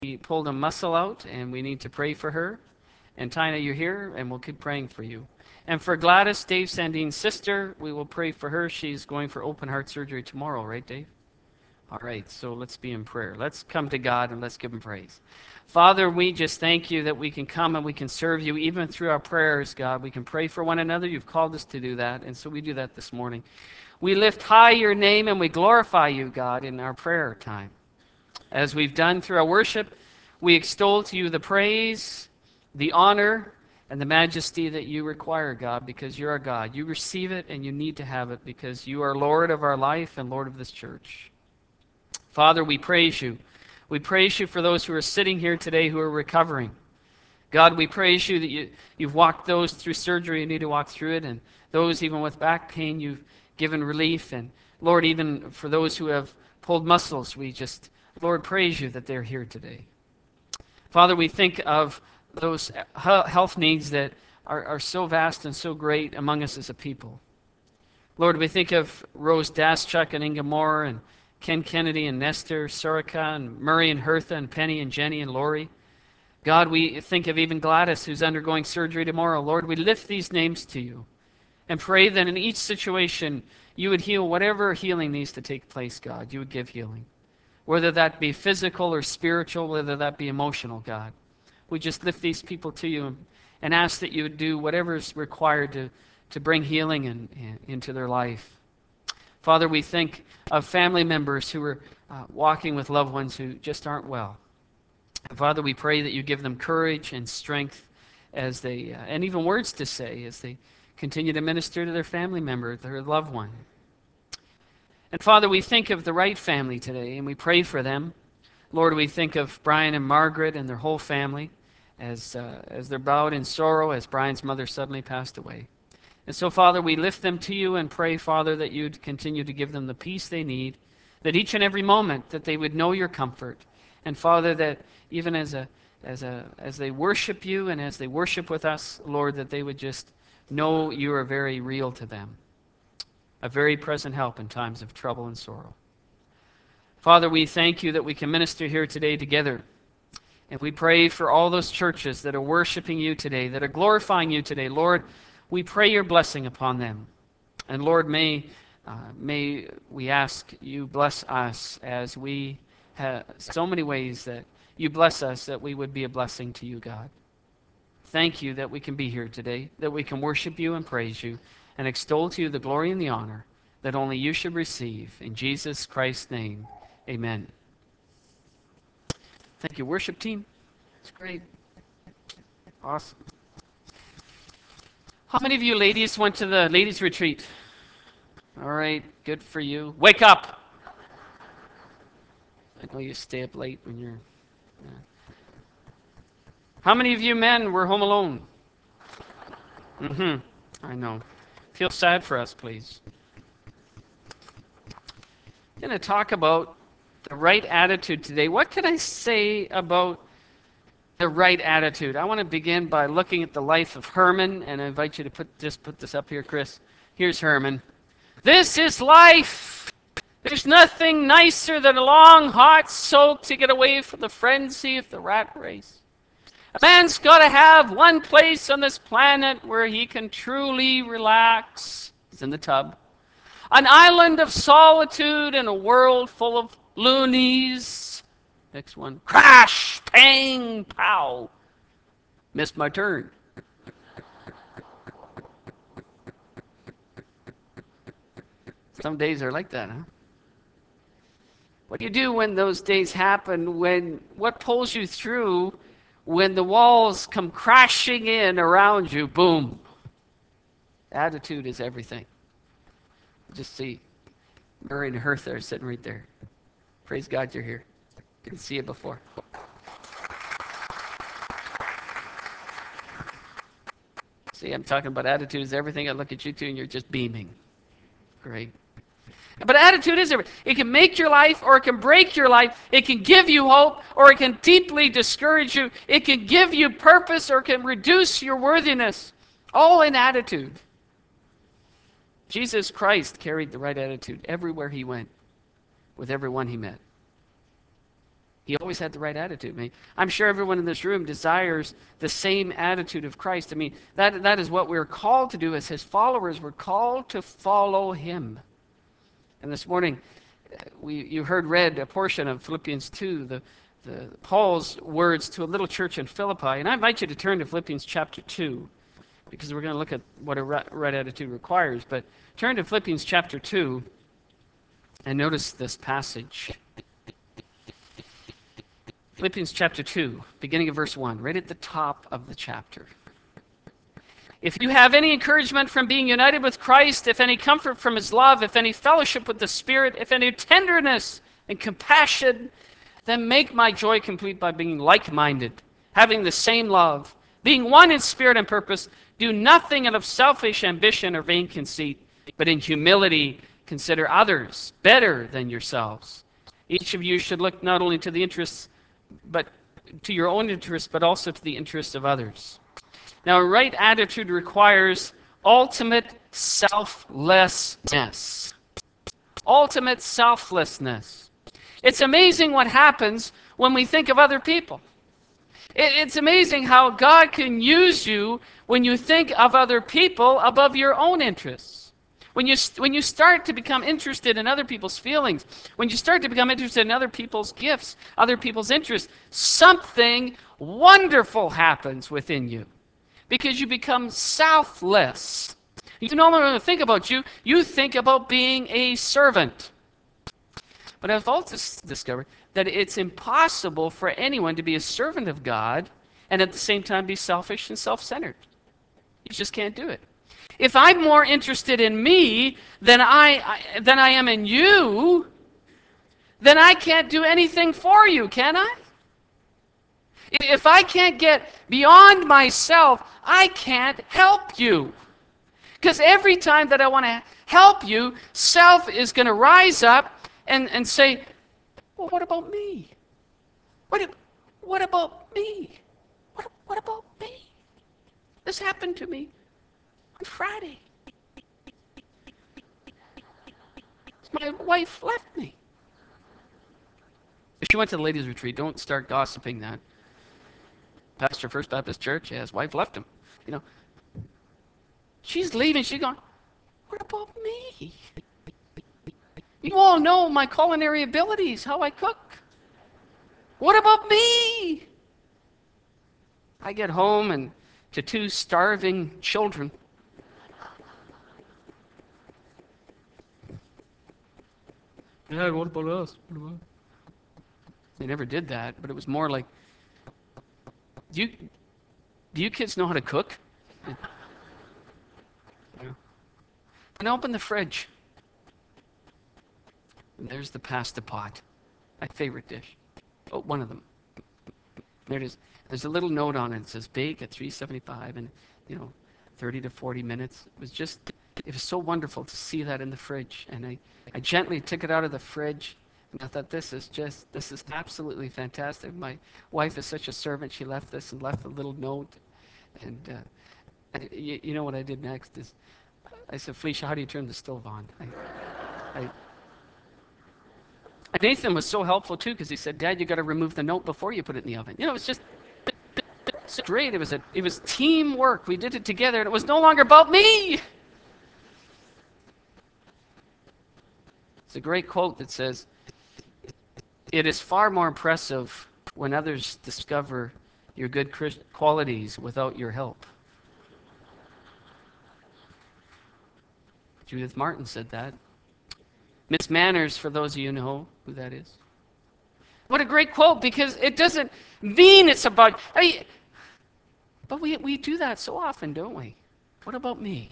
pulled a muscle out, and we need to pray for her. And Tina, you're here, and we'll keep praying for you. And for Gladys, Dave Sandine's sister, we will pray for her. She's going for open heart surgery tomorrow, right, Dave? All right, so let's be in prayer. Let's come to God and let's give him praise. Father, we just thank you that we can come and we can serve you even through our prayers, God. We can pray for one another. You've called us to do that, and so we do that this morning. We lift high your name and we glorify you, God, in our prayer time. As we've done through our worship, we extol to you the praise, the honor, and the majesty that you require, God, because you're our God. You receive it and you need to have it because you are Lord of our life and Lord of this church. Father, we praise you. We praise you for those who are sitting here today who are recovering. God, we praise you that you've walked those through surgery who need to walk through it, and those even with back pain, you've given relief. And Lord, even for those who have pulled muscles, we just, Lord, praise you that they're here today. Father, we think of those health needs that are so vast and so great among us as a people. Lord, we think of Rose Daschuk and Inga Moore and Ken Kennedy and Nestor Soroka and Murray and Hertha and Penny and Jenny and Lori. God, we think of even Gladys, who's undergoing surgery tomorrow. Lord, we lift these names to you and pray that in each situation you would heal whatever healing needs to take place, God. You would give healing. Whether that be physical or spiritual, whether that be emotional, God. We just lift these people to you and ask that you would do whatever is required to bring healing into their life. Father, we think of family members who are walking with loved ones who just aren't well. Father, we pray that you give them courage and strength as they, and even words to say as they continue to minister to their family member, their loved one. And Father, we think of the Wright family today, and we pray for them. Lord, we think of Brian and Margaret and their whole family as they're bowed in sorrow as Brian's mother suddenly passed away. And so, Father, we lift them to you and pray, Father, that you'd continue to give them the peace they need, that each and every moment that they would know your comfort. And Father, that even as they worship you and as they worship with us, Lord, that they would just know you are very real to them, a very present help in times of trouble and sorrow. Father, we thank you that we can minister here today together. And we pray for all those churches that are worshiping you today, that are glorifying you today. Lord, we pray your blessing upon them. And Lord, may we ask you bless us as we have so many ways that you bless us, that we would be a blessing to you, God. Thank you that we can be here today, that we can worship you and praise you and extol to you the glory and the honor that only you should receive. In Jesus Christ's name, amen. Thank you, worship team. It's great. Awesome. How many of you ladies went to the ladies' retreat? All right, good for you. Wake up! I know you stay up late when you're... Yeah. How many of you men were home alone? I know. Feel sad for us, please. I'm going to talk about the right attitude today. What can I say about the right attitude? I want to begin by looking at the life of Herman, and I invite you to put this up here, Chris. Here's Herman. This is life. There's nothing nicer than a long, hot soak to get away from the frenzy of the rat race. A man's got to have one place on this planet where he can truly relax. He's in the tub. An island of solitude in a world full of loonies. Next one. Crash, pang, pow. Missed my turn. Some days are like that, huh? What do you do when those days happen? What pulls you through when the walls come crashing in around you? Boom. Attitude is everything. Just see Murray and Hertha are sitting right there. Praise God you're here. Didn't see it before. See, I'm talking about attitude is everything. I look at you two and you're just beaming. Great. But attitude is everything. It can make your life or it can break your life. It can give you hope or it can deeply discourage you. It can give you purpose or it can reduce your worthiness. All in attitude. Jesus Christ carried the right attitude everywhere he went, with everyone he met. He always had the right attitude. I mean, I'm sure everyone in this room desires the same attitude of Christ. I mean, that is what we're called to do as his followers. We're called to follow him. And this morning, you heard read a portion of Philippians 2, Paul's words to a little church in Philippi. And I invite you to turn to Philippians chapter 2, because we're going to look at what a right attitude requires. But turn to Philippians chapter 2 and notice this passage. Philippians chapter 2, beginning of verse 1, right at the top of the chapter. If you have any encouragement from being united with Christ, if any comfort from his love, if any fellowship with the Spirit, if any tenderness and compassion, then make my joy complete by being like-minded, having the same love, being one in spirit and purpose. Do nothing out of selfish ambition or vain conceit, but in humility consider others better than yourselves. Each of you should look not only to the interests, but to your own interests, but also to the interests of others. Now, a right attitude requires ultimate selflessness. Ultimate selflessness. It's amazing what happens when we think of other people. It's amazing how God can use you when you think of other people above your own interests. When you start to become interested in other people's feelings, when you start to become interested in other people's gifts, other people's interests, something wonderful happens within you because you become selfless. You no longer think about you, you think about being a servant. But I've also discovered that it's impossible for anyone to be a servant of God and at the same time be selfish and self-centered. You just can't do it. If I'm more interested in me than I am in you, then I can't do anything for you, can I? If I can't get beyond myself, I can't help you. Because every time that I want to help you, self is going to rise up and say, well, what about me? What about me? What about me? This happened to me on Friday. My wife left me. If she went to the ladies' retreat, don't start gossiping that. Pastor First Baptist Church, yeah, his wife left him. You know, she's leaving. She's going, what about me? You all know my culinary abilities, how I cook. What about me? I get home and to two starving children. Dad, what about us? What about us? They never did that, but it was more like, do you kids know how to cook? Yeah. And open the fridge. And there's the pasta pot, my favorite dish. Oh, one of them. There it is. There's a little note on it. It says bake at 375 and, 30 to 40 minutes. It was so wonderful to see that in the fridge. And I gently took it out of the fridge. And I thought, this is absolutely fantastic. My wife is such a servant. She left this and left a little note. And you know what I did next is, I said, Felicia, how do you turn the stove on? And Nathan was so helpful too, because he said, Dad, you got to remove the note before you put it in the oven. It was just great. It was teamwork. We did it together, and it was no longer about me. It's a great quote that says, it is far more impressive when others discover your good qualities without your help. Judith Martin said that. Miss Manners, for those of you who know who that is. What a great quote, because it doesn't mean it's about, but we do that so often, don't we? What about me?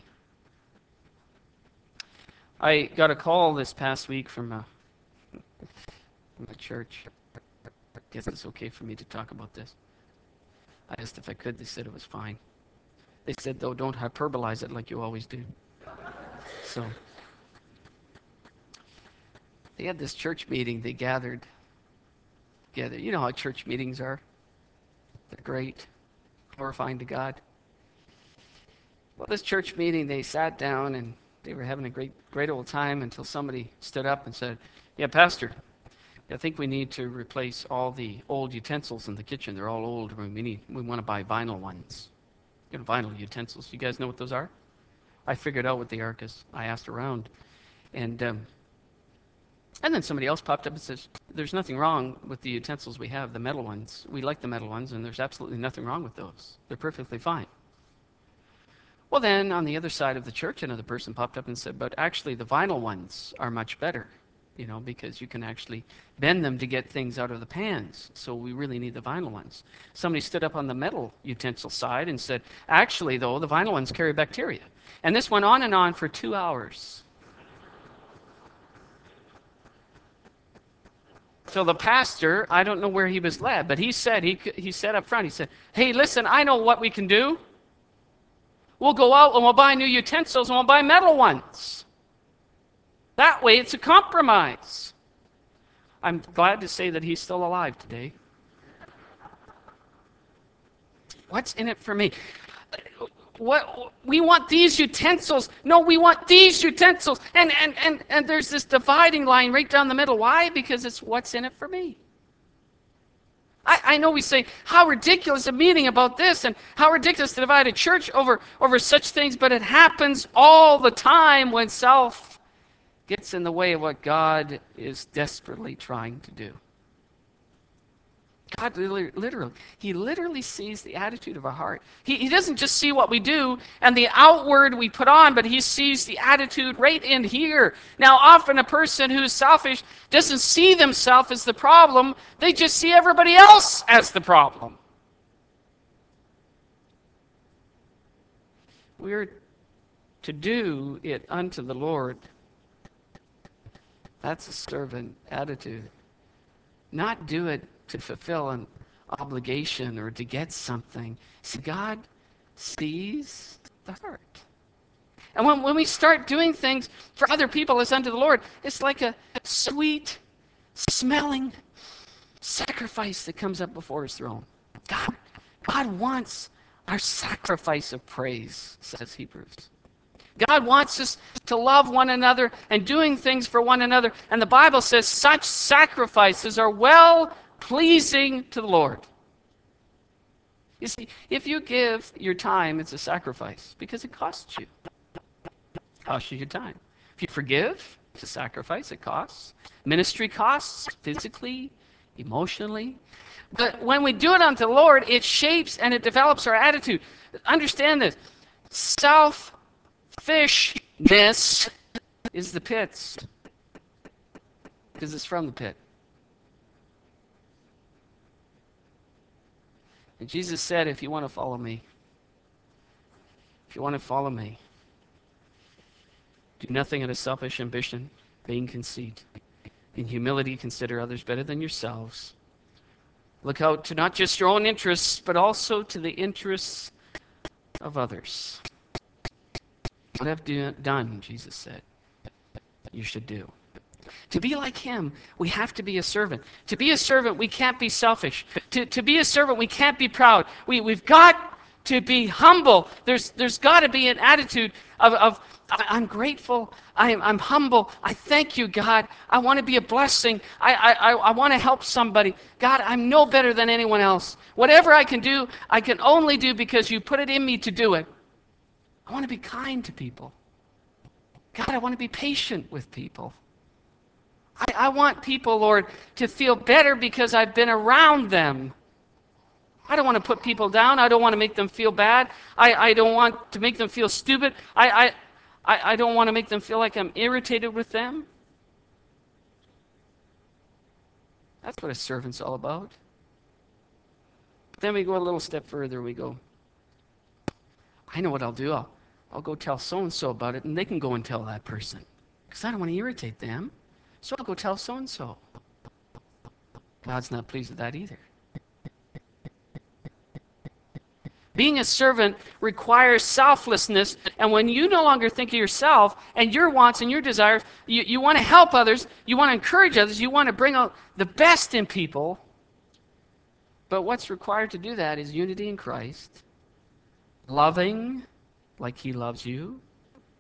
I got a call this past week from a church. I guess it's okay for me to talk about this. I asked if I could. They said it was fine. They said, though, don't hyperbolize it like you always do. So they had this church meeting. They gathered together. You know how church meetings are. They're great, glorifying to God. Well, this church meeting, they sat down and they were having a great old time until somebody stood up and said, yeah, Pastor, I think we need to replace all the old utensils in the kitchen. They're all old. We want to buy vinyl ones. Vinyl utensils. You guys know what those are? I figured out what they are because I asked around. And then somebody else popped up and says, there's nothing wrong with the utensils we have, the metal ones. We like the metal ones, and there's absolutely nothing wrong with those. They're perfectly fine. Well, then, on the other side of the church, another person popped up and said, but actually the vinyl ones are much better, because you can actually bend them to get things out of the pans. So we really need the vinyl ones. Somebody stood up on the metal utensil side and said, actually, though, the vinyl ones carry bacteria. And this went on and on for 2 hours. So the pastor, I don't know where he was led, but he said up front, he said, hey, listen, I know what we can do. We'll go out and we'll buy new utensils and we'll buy metal ones. That way it's a compromise. I'm glad to say that he's still alive today. What's in it for me? What we want these utensils. No, we want these utensils. And there's this dividing line right down the middle. Why? Because it's what's in it for me. I know we say, how ridiculous a meeting about this, and how ridiculous to divide a church over such things, but it happens all the time when self gets in the way of what God is desperately trying to do. God literally sees the attitude of our heart. He doesn't just see what we do and the outward we put on, but he sees the attitude right in here. Now, often a person who's selfish doesn't see themselves as the problem. They just see everybody else as the problem. We're to do it unto the Lord. That's a servant attitude. Not do it to fulfill an obligation or to get something. See, God sees the heart. And when we start doing things for other people as unto the Lord, it's like a sweet smelling sacrifice that comes up before his throne. God wants our sacrifice of praise, says Hebrews. God wants us to love one another and doing things for one another. And the Bible says such sacrifices are well-pleasing to the Lord. You see, if you give your time, it's a sacrifice because it costs you. It costs you your time. If you forgive, it's a sacrifice. It costs. Ministry costs physically, emotionally. But when we do it unto the Lord, it shapes and it develops our attitude. Understand this. Selfishness is the pit's because it's from the pit. And Jesus said, if you want to follow me, do nothing out of selfish ambition, vain conceit. In humility, consider others better than yourselves. Look out to not just your own interests, but also to the interests of others. What I've done, Jesus said, you should do. To be like him, we have to be a servant. To be a servant, we can't be selfish. To be a servant, we can't be proud. We've got to be humble. There's got to be an attitude of I'm grateful. I'm humble. I thank you, God. I want to be a blessing. I want to help somebody. God, I'm no better than anyone else. Whatever I can do, I can only do because you put it in me to do it. I want to be kind to people. God, I want to be patient with people. I want people, Lord, to feel better because I've been around them. I don't want to put people down. I don't want to make them feel bad. I don't want to make them feel stupid. I don't want to make them feel like I'm irritated with them. That's what a servant's all about. Then we go a little step further. We go, I know what I'll do. I'll go tell so-and-so about it, and they can go and tell that person. Because I don't want to irritate them. So I'll go tell so-and-so. God's not pleased with that either. Being a servant requires selflessness, and when you no longer think of yourself and your wants and your desires, you want to help others, you want to encourage others, you want to bring out the best in people. But what's required to do that is unity in Christ, loving like he loves you,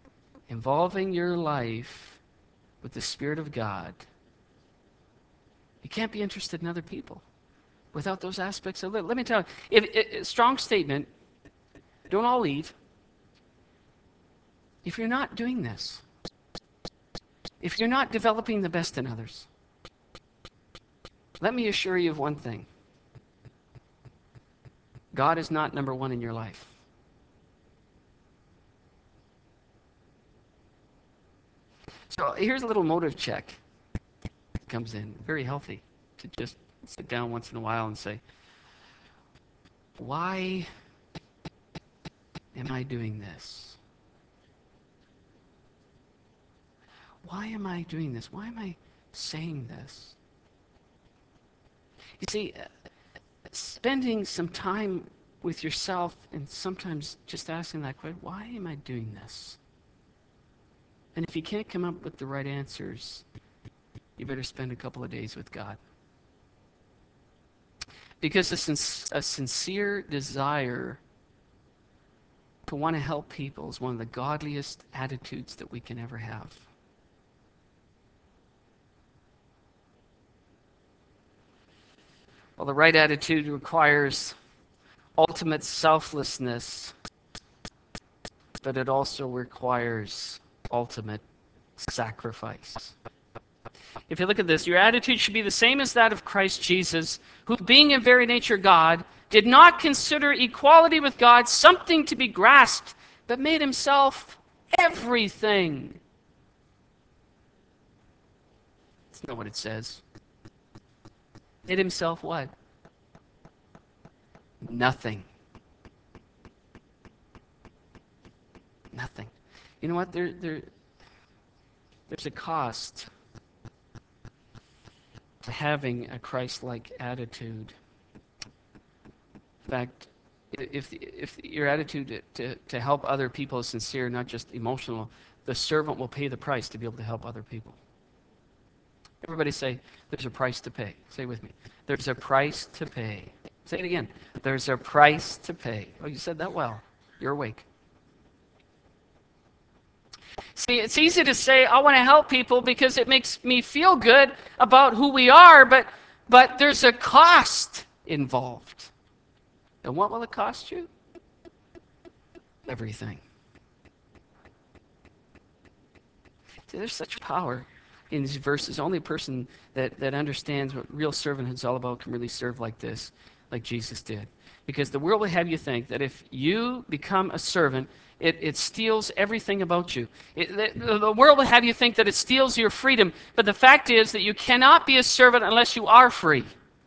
involving your life with the Spirit of God, You can't be interested in other people without those aspects of it. Let me tell you, strong statement, don't all leave. If you're not doing this, if you're not developing the best in others, let me assure you of one thing. God is not number one in your life. So here's a little motive check that comes in. Very healthy to just sit down once in a while and say, why am I doing this? Why am I doing this? Why am I saying this? You see, spending some time with yourself and sometimes just asking that question, why am I doing this? And if you can't come up with the right answers, you better spend a couple of days with God. Because a sincere desire to want to help people is one of the godliest attitudes that we can ever have. Well, the right attitude requires ultimate selflessness, but it also requires ultimate sacrifice. If you look at this, your attitude should be the same as that of Christ Jesus, who, being in very nature God, did not consider equality with God something to be grasped, but made himself everything. That's not what it says. Made himself what? Nothing. Nothing. You know what? There's a cost to having a Christ-like attitude. In fact, if your attitude to help other people is sincere, not just emotional, the servant will pay the price to be able to help other people. Everybody say, there's a price to pay. Say it with me. There's a price to pay. Say it again. There's a price to pay. Oh, you said that well. You're awake. See, it's easy to say, I want to help people because it makes me feel good about who we are, but there's a cost involved. And what will it cost you? Everything. See, there's such power in these verses. Only a person that understands what real servanthood is all about can really serve like this, like Jesus did. Because the world will have you think that if you become a servant, it steals everything about you. The world will have you think that it steals your freedom, but the fact is that you cannot be a servant unless you are free.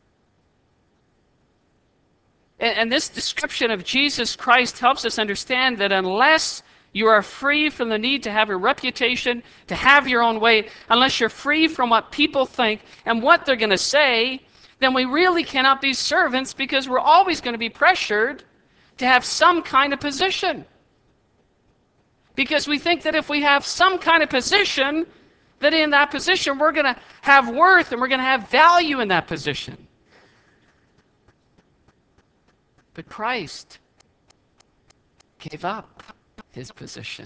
And this description of Jesus Christ helps us understand that unless you are free from the need to have a reputation, to have your own way, unless you're free from what people think and what they're going to say, then we really cannot be servants, because we're always going to be pressured to have some kind of position. Because we think that if we have some kind of position, that in that position we're going to have worth and we're going to have value in that position. But Christ gave up his position.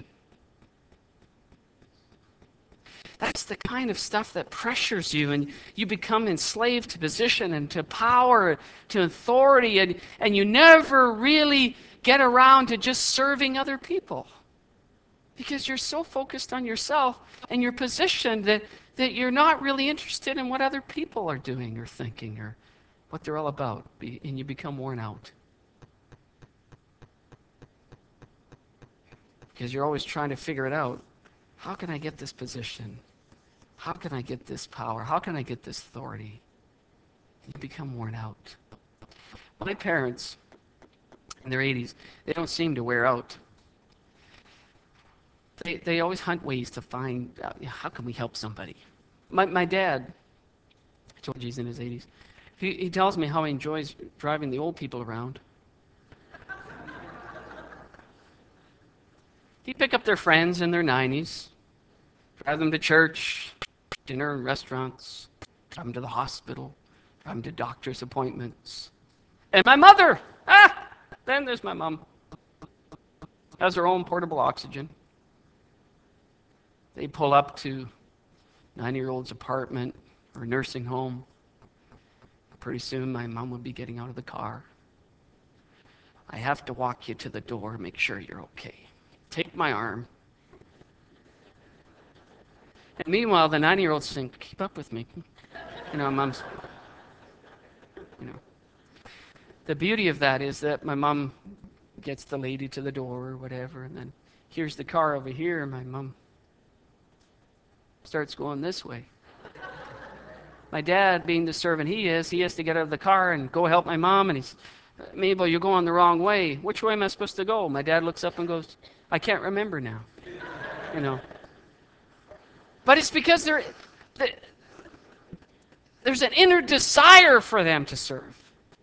That's the kind of stuff that pressures you, and you become enslaved to position and to power, to authority, and you never really get around to just serving other people. Because you're so focused on yourself and your position that you're not really interested in what other people are doing or thinking or what they're all about, and you become worn out. Because you're always trying to figure it out. How can I get this position? How can I get this power? How can I get this authority? You become worn out. My parents, in their 80s, they don't seem to wear out. They always hunt ways to find out, how can we help somebody? My dad, I told you he's in his 80s, he tells me how he enjoys driving the old people around. He'd pick up their friends in their 90s, drive them to church, dinner and restaurants, drive them to the hospital, drive them to doctor's appointments. And my mother, then there's my mom, has her own portable oxygen. They pull up to 90-year-old's apartment or nursing home, pretty soon my mom would be getting out of the car. I have to walk you to the door, make sure you're okay. Take my arm. And meanwhile, the 9-year-old's saying, keep up with me. Mom's, you know. The beauty of that is that my mom gets the lady to the door or whatever, and then here's the car over here, and my mom starts going this way. My dad, being the servant he has to get out of the car and go help my mom, and he's, Mabel, you're going the wrong way. Which way am I supposed to go? My dad looks up and goes, I can't remember now. But it's because there's an inner desire for them to serve.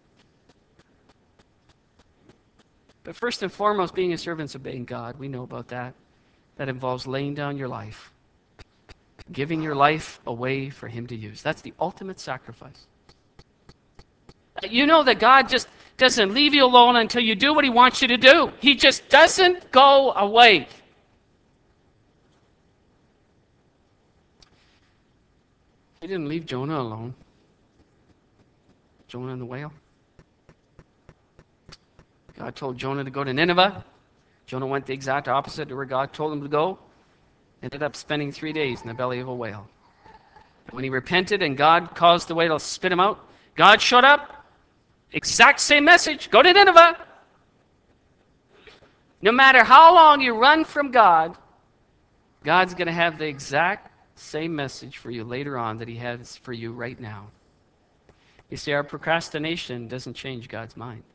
But first and foremost, being a servant is obeying God. We know about that. That involves laying down your life, giving your life away for Him to use. That's the ultimate sacrifice. You know that God just doesn't leave you alone until you do what He wants you to do. He just doesn't go away. He didn't leave Jonah alone. Jonah and the whale. God told Jonah to go to Nineveh. Jonah went the exact opposite to where God told him to go. Ended up spending 3 days in the belly of a whale. When he repented and God caused the whale to spit him out, God showed up. Exact same message. Go to Nineveh. No matter how long you run from God, God's going to have the exact same message for you later on that He has for you right now. You see, our procrastination doesn't change God's mind.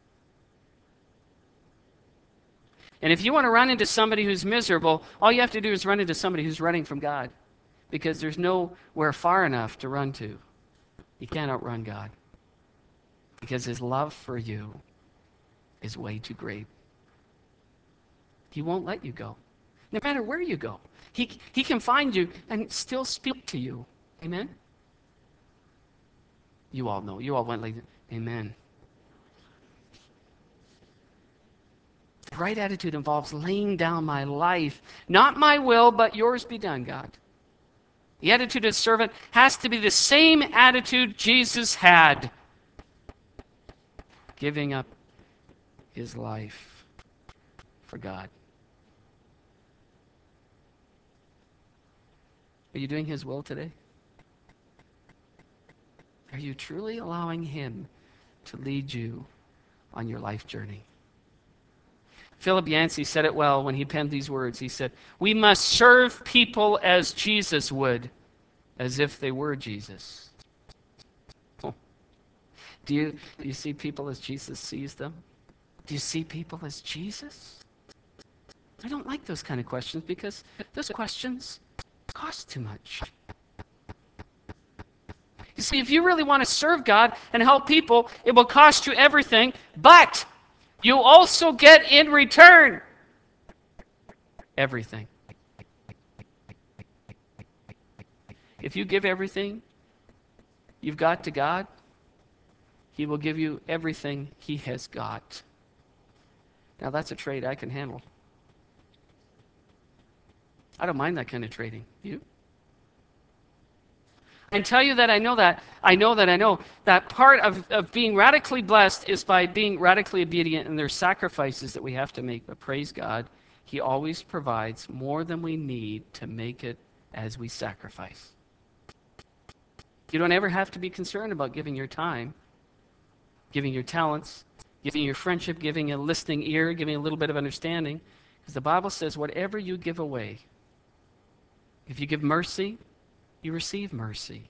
And if you want to run into somebody who's miserable, all you have to do is run into somebody who's running from God, because there's nowhere far enough to run to. You can't outrun God, because His love for you is way too great. He won't let you go, no matter where you go. He can find you and still speak to you. Amen? You all know. You all went like, amen. The right attitude involves laying down my life. Not my will, but yours be done, God. The attitude of a servant has to be the same attitude Jesus had. Giving up His life for God. Are you doing His will today? Are you truly allowing Him to lead you on your life journey? Philip Yancey said it well when he penned these words. He said, we must serve people as Jesus would, as if they were Jesus. Oh. Do you see people as Jesus sees them? Do you see people as Jesus? I don't like those kind of questions, because those questions cost too much. You see, if you really want to serve God and help people, it will cost you everything, but you also get in return everything. If you give everything you've got to God, He will give you everything He has got. Now that's a trade I can handle. I don't mind that kind of trading. You? I can tell you that I know that. I know that part of being radically blessed is by being radically obedient, and there's sacrifices that we have to make. But praise God, He always provides more than we need to make it as we sacrifice. You don't ever have to be concerned about giving your time, giving your talents, giving your friendship, giving a listening ear, giving a little bit of understanding. Because the Bible says whatever you give away, if you give mercy, you receive mercy.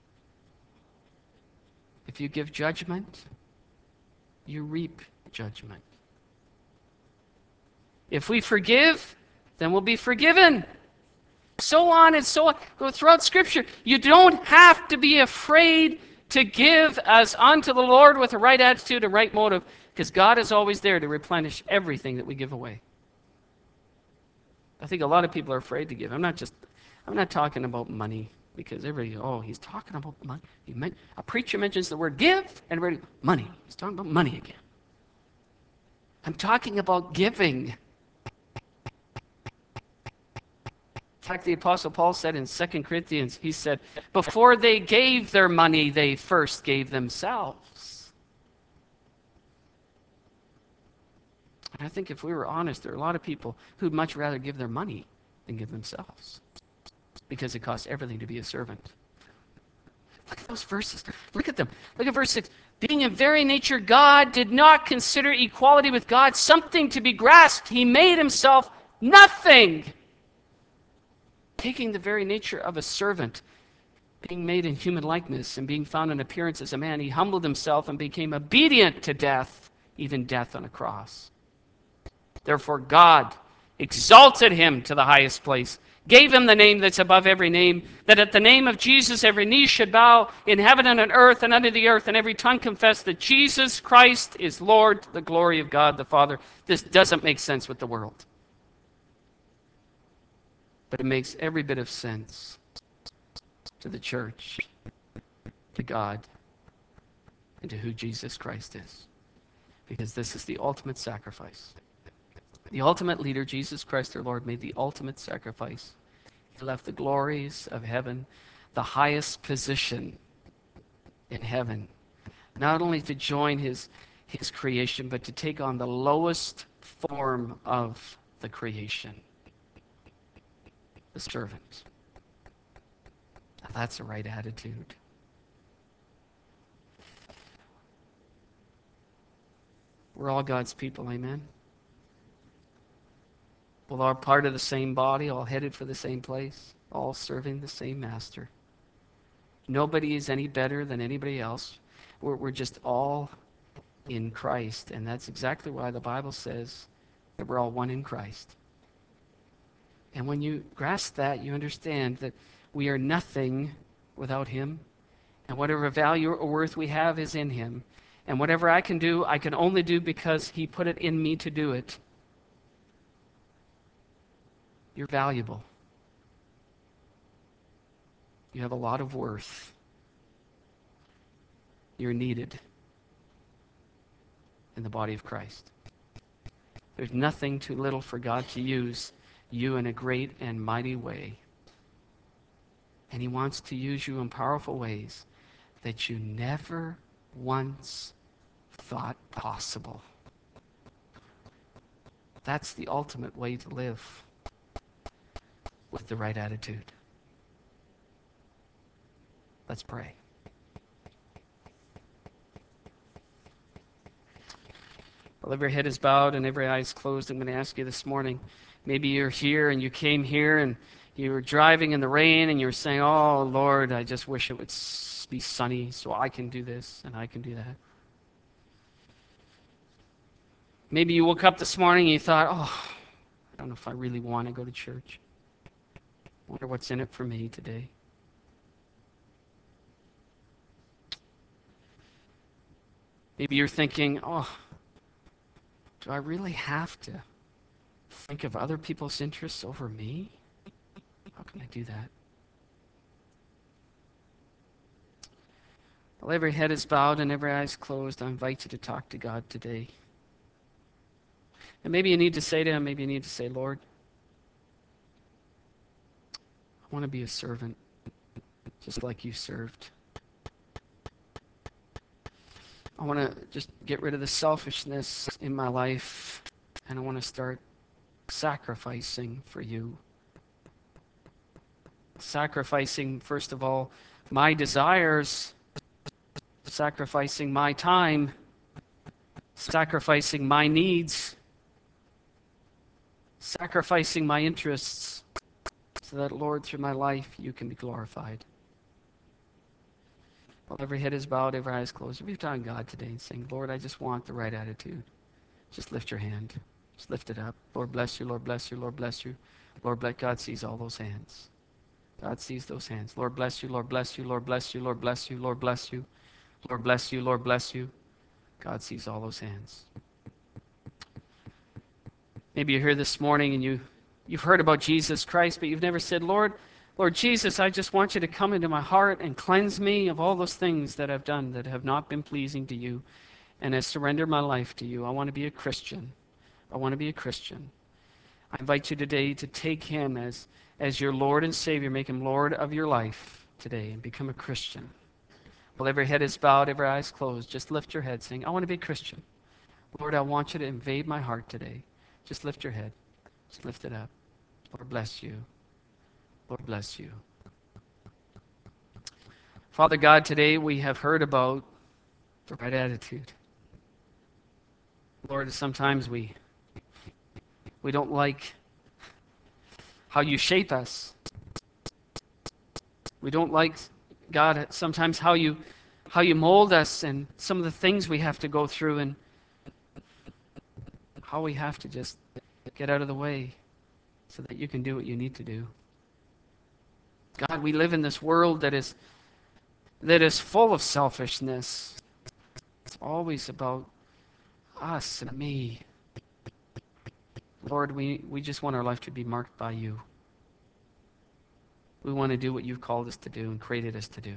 If you give judgment, you reap judgment. If we forgive, then we'll be forgiven. So on and so on. Go throughout Scripture. You don't have to be afraid to give as unto the Lord with a right attitude and right motive, because God is always there to replenish everything that we give away. I think a lot of people are afraid to give. I'm not talking about money, because everybody, he's talking about money. A preacher mentions the word give, and everybody, money. He's talking about money again. I'm talking about giving. fact, the Apostle Paul said in 2 Corinthians, he said, before they gave their money, they first gave themselves. And I think if we were honest, there are a lot of people who'd much rather give their money than give themselves, because it costs everything to be a servant. Look at those verses. Look at them. Look at verse 6. Being in very nature God, did not consider equality with God something to be grasped. He made himself nothing, taking the very nature of a servant, being made in human likeness and being found in appearance as a man. He humbled himself and became obedient to death, even death on a cross. Therefore God exalted him to the highest place, gave him the name that's above every name, that at the name of Jesus every knee should bow in heaven and on earth and under the earth, and every tongue confess that Jesus Christ is Lord, to the glory of God the Father. This doesn't make sense with the world, but it makes every bit of sense to the church, to God, and to who Jesus Christ is, because this is the ultimate sacrifice. The ultimate leader, Jesus Christ our Lord, made the ultimate sacrifice. He left the glories of heaven, the highest position in heaven, not only to join his creation, but to take on the lowest form of the creation, the servant. Now that's the right attitude. We're all God's people, amen? We're all part of the same body, all headed for the same place, all serving the same master. Nobody is any better than anybody else. We're just all in Christ, and that's exactly why the Bible says that we're all one in Christ. And when you grasp that, you understand that we are nothing without him, and whatever value or worth we have is in him. And whatever I can do, I can only do because he put it in me to do it. You're valuable. You have a lot of worth. You're needed in the body of Christ. There's nothing too little for God to use you in a great and mighty way. And he wants to use you in powerful ways that you never once thought possible. That's the ultimate way to live, with the right attitude. Let's pray. While every head is bowed and every eye is closed, I'm going to ask you this morning, maybe you're here and you came here and you were driving in the rain and you were saying, oh, Lord, I just wish it would be sunny so I can do this and I can do that. Maybe you woke up this morning and you thought, oh, I don't know if I really want to go to church. I wonder what's in it for me today. Maybe you're thinking, oh, do I really have to think of other people's interests over me? How can I do that? While every head is bowed and every eye is closed, I invite you to talk to God today. And maybe you need to say to him, maybe you need to say, Lord, I want to be a servant just like you served. I want to just get rid of the selfishness in my life, and I want to start sacrificing for you. Sacrificing, first of all, my desires, sacrificing my time, sacrificing my needs, sacrificing my interests, so that, Lord, through my life, you can be glorified. While every head is bowed, every eye is closed, if you're talking to God today and saying, Lord, I just want the right attitude, just lift your hand. Just lift it up. Lord bless you, Lord bless you, Lord bless you. Lord bless. God sees all those hands. God sees those hands. Lord bless you, Lord bless you, Lord bless you, Lord bless you, Lord bless you. Lord bless you, Lord bless you. God sees all those hands. Maybe you're here this morning and you've heard about Jesus Christ, but you've never said, Lord Jesus, I just want you to come into my heart and cleanse me of all those things that I've done that have not been pleasing to you. And I surrender my life to you. I want to be a Christian. I want to be a Christian. I invite you today to take him as as your Lord and Savior. Make him Lord of your life today and become a Christian. While every head is bowed, every eye is closed, just lift your head saying, I want to be a Christian. Lord, I want you to invade my heart today. Just lift your head. Just lift it up. Lord bless you. Lord bless you. Father God, today we have heard about the right attitude. Lord, sometimes we don't like how you shape us. We don't like, God, sometimes how you mold us and some of the things we have to go through and how we have to just get out of the way so that you can do what you need to do. God, we live in this world that is full of selfishness. It's always about us and me. Lord, we just want our life to be marked by you. We want to do what you've called us to do and created us to do.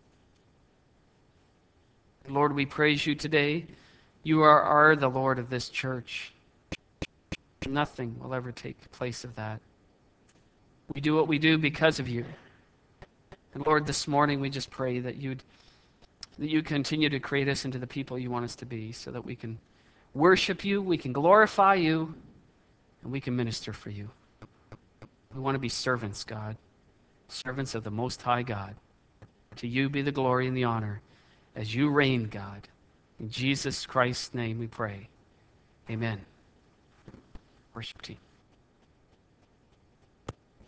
Lord, we praise you today. You are the Lord of this church. Nothing will ever take place of that. We do what we do because of you. And Lord, this morning we just pray that you continue to create us into the people you want us to be so that we can worship you, we can glorify you, and we can minister for you. We want to be servants, God, servants of the Most High God. To you be the glory and the honor as you reign, God. In Jesus Christ's name we pray. Amen. Worship team.